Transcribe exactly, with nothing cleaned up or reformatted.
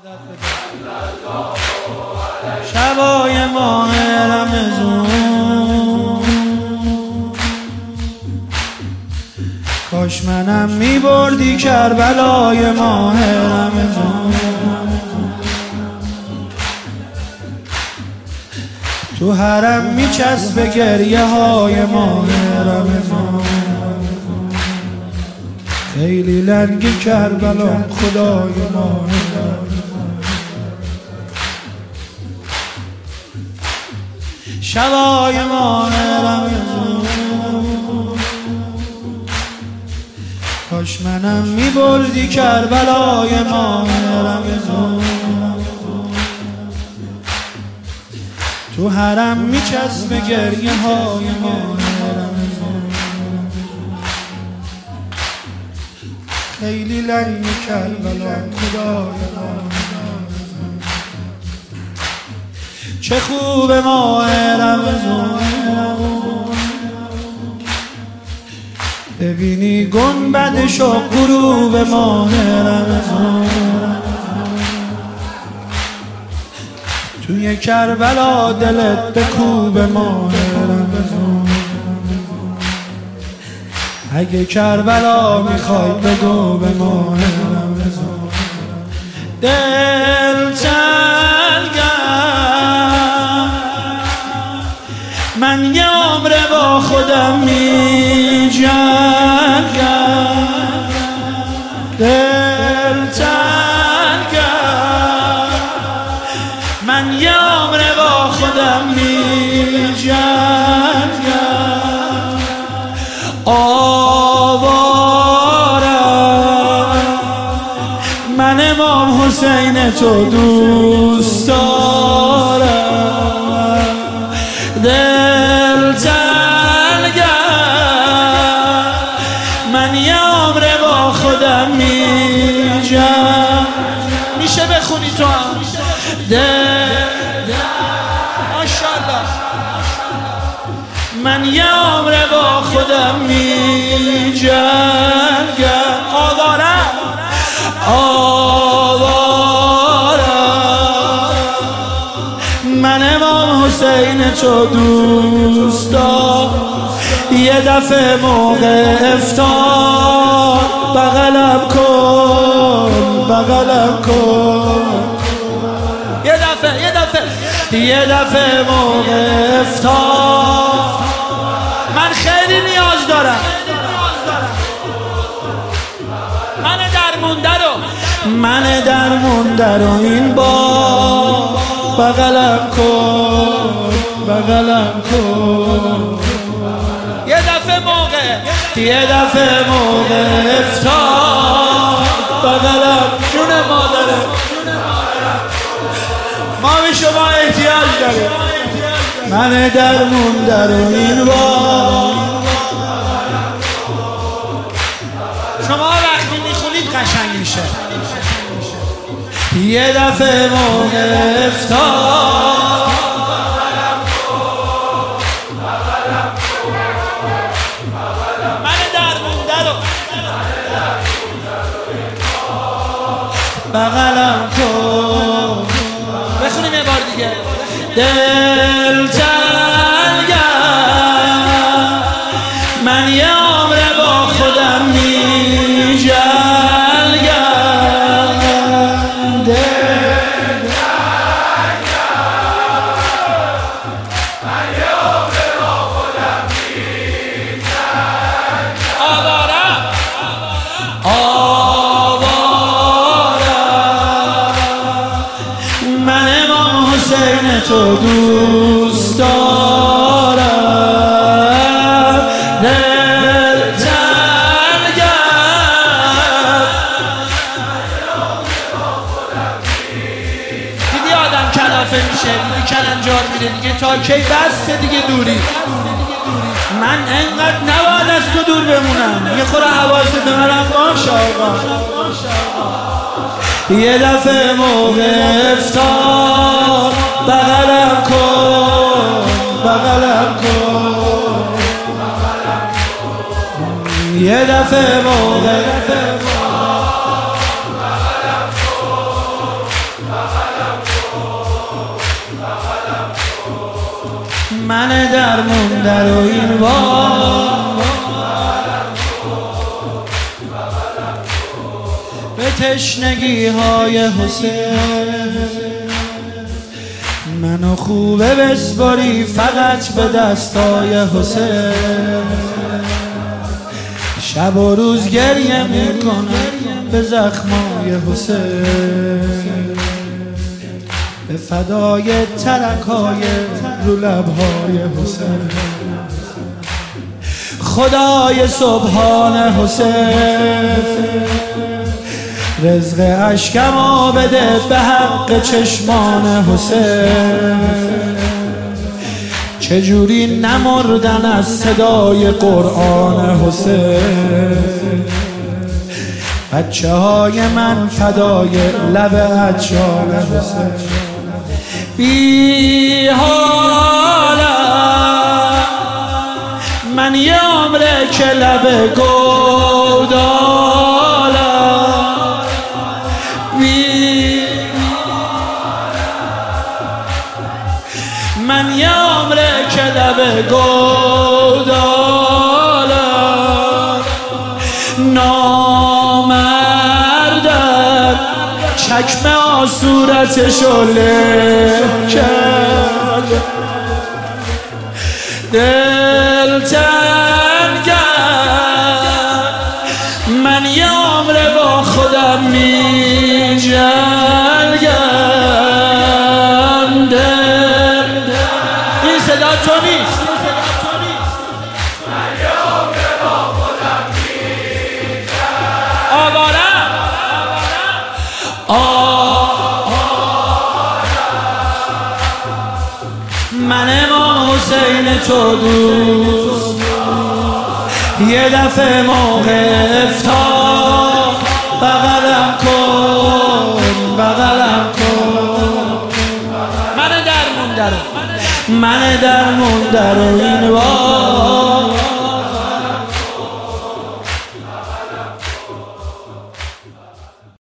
شبای ماه رمضان کاش منم می بردی کربلای ماه رمضان. تو حرم می چسبه گریه های ماه رمضان. خیلی لنگ کربلام خدای ماه رمضان. شبای ماه رمضان کاش منم می بردی کربلای ماه رمضان. تو حرم می چسبه گریه های ماه رمضان. خیلی لنگ کربلام خدای ماه. چه خوب ماه رمضان ببینی گنبدش و غروب ماه رمضان. توی کربلا دلت به کوب ماه رمضان. اگه کربلا میخوای بگو به ماه رمضان. دل من یه عمر با خودم می جنگم. دل تنگم من یه عمر با خودم می جنگم. آوارم من امام حسین تو دوست دارم. دل تنگم من یه عمر با خودم می جنگم. میشه بخونی تو هم دل ماشاءالله. من یه عمر با خودم می جنگم. آوارم آوارم من امام حسین تو دوست دار. یه دفعه موقع افطار بغلم کن بغلم کن. یه دفعه یه دفعه یه دفعه موقع افطار من خیلی نیاز دارم. من درمونده رو من درمونده رو این با بغلم کن بغلم کن. یه دفعه موقع یه دفعه موقع افطار بغلم جون مادره. ما به شما احتیاج داریم. من درمونده رو این با. شما وقتی میخونید قشنگ میشه. یه دفعه موقع افطار من درمونده رو بغلم کن. بخونیم یه بار دیگه. دل تنگم من یه عمر با خودم می جنگم. دل تنگم من یه عمر با خودم می جنگم. آوارم آوارم من امام حسین تو دوست دارم. دل تنگم دیدی آدم کلافه میشه دیدی کلنجار میره دیگه. تا کی بسته دیگه دوری. من انقدر نباید از تو دور بمونم. یه خورا حواست به منم باشه آقا. یه دفعه موقع افطار بغلم کن بغلم کن. یه دفعه موقع من درمون در و این وار به تشنگی های حسین منو خوبه بسپاری فقط به دستای حسین شب و روز گریه میکنم به زخمای حسین به فدای ترکای رو لبهای حسین خدای سبحان حسین رزق اشکمو بده به حق چشمان حسین چجوری نمردن از صدای قرآن حسین بچه های من فدای لب اجال حسین بی حالا من یه عمره که لب گودالا بی من یه عمره که لب گودالا نامردن چکمه آصورتشو له کرد دل تنگ کرد من یه عمره با خودم می جنگم دل این صدا تو نیست من یه عمره با خودم می جنگم آوارم من امام حسین تو دوست یه دفعه موقع افتار بغلم کن بغلم کن من درمون درو من درمون درو این